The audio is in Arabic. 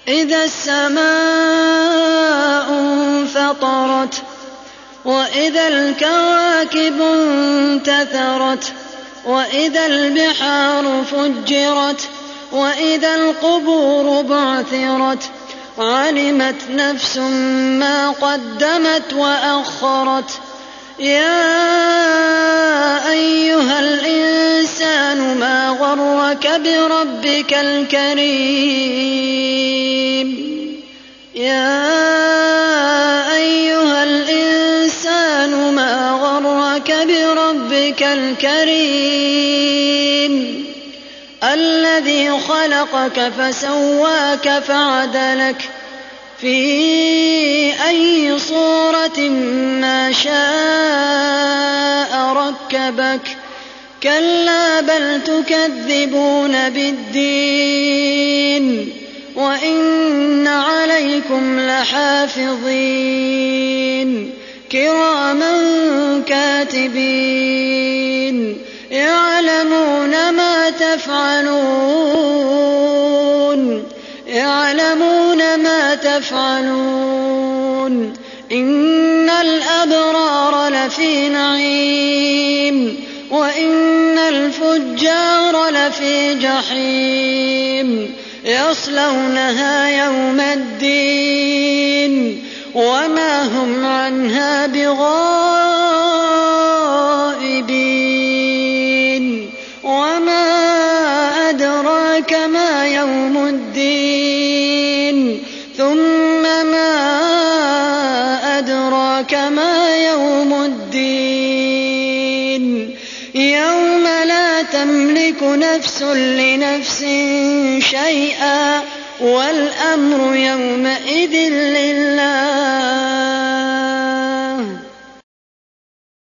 إذا السماء انفطرت وإذا الكواكب انتثرت وإذا البحار فجرت وإذا القبور بعثرت علمت نفس ما قدمت وأخرت يا أيها الإنسان ما غرك بربك الكريم يا أيها الإنسان ما غرك بربك الكريم الذي خلقك فسواك فعدلك في أي صورة ما شاء ركبك كلا بل تكذبون بالدين وإن عليكم لحافظين كراما كاتبين يعلمون ما تفعلون إن الأبرار لفي نعيم وإن الفجار لفي جحيم يصلونها يوم الدين وما هم عنها بغائبين وما أدراك ما يوم الدين ثم ما أدراك ما يوم الدين يوم لا تملك نفس لنفس شيئا والأمر يومئذ لله